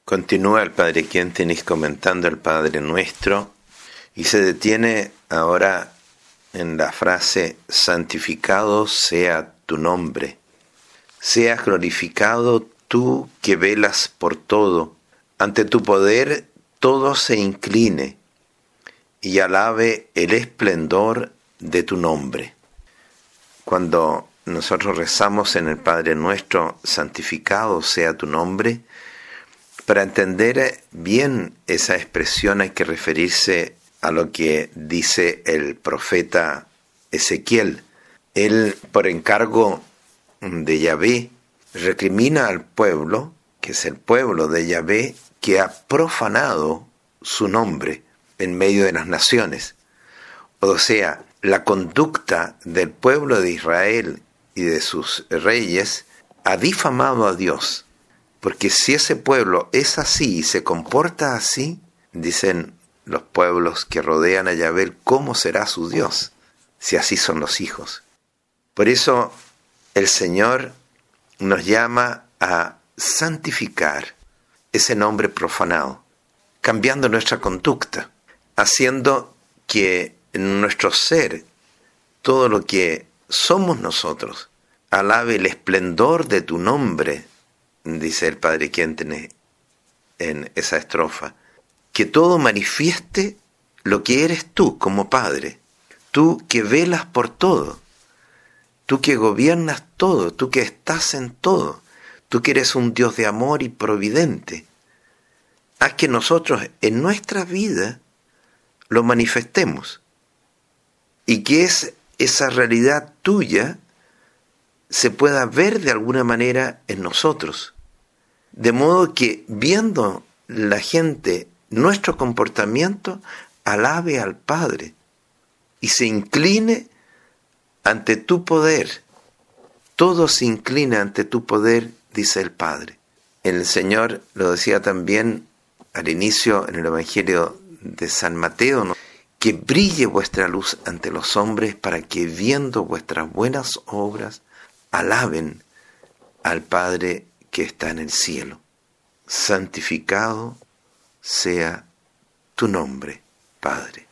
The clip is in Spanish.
Continúa el Padre Quentinich comentando el Padre Nuestro y se detiene ahora en la frase: santificado sea tu nombre, seas glorificado tú que velas por todo, ante tu poder todo se incline y alabe el esplendor de tu nombre. Cuando nosotros rezamos en el Padre Nuestro, santificado sea tu nombre, para entender bien esa expresión hay que referirse a lo que dice el profeta Ezequiel. Él, por encargo de Yahvé, recrimina al pueblo, que es el pueblo de Yahvé, que ha profanado su nombre en medio de las naciones. O sea, la conducta del pueblo de Israel y de sus reyes ha difamado a Dios. Porque si ese pueblo es así y se comporta así, dicen los pueblos que rodean a Yahvé, ¿cómo será su Dios si así son los hijos? Por eso el Señor nos llama a santificar ese nombre profanado, cambiando nuestra conducta, haciendo que en nuestro ser, todo lo que somos nosotros, alabe el esplendor de tu nombre, dice el Padre Quentinich en esa estrofa, que todo manifieste lo que eres tú como Padre, tú que velas por todo, tú que gobiernas todo, tú que estás en todo, tú que eres un Dios de amor y providente. Haz que nosotros en nuestra vida lo manifestemos y que esa realidad tuya se pueda ver de alguna manera en nosotros. De modo que viendo la gente nuestro comportamiento, alabe al Padre y se incline ante tu poder. Todo se inclina ante tu poder, dice el Padre. El Señor lo decía también al inicio en el Evangelio de San Mateo, ¿no? Que brille vuestra luz ante los hombres para que viendo vuestras buenas obras alaben al Padre que está en el cielo. Santificado sea tu nombre, Padre.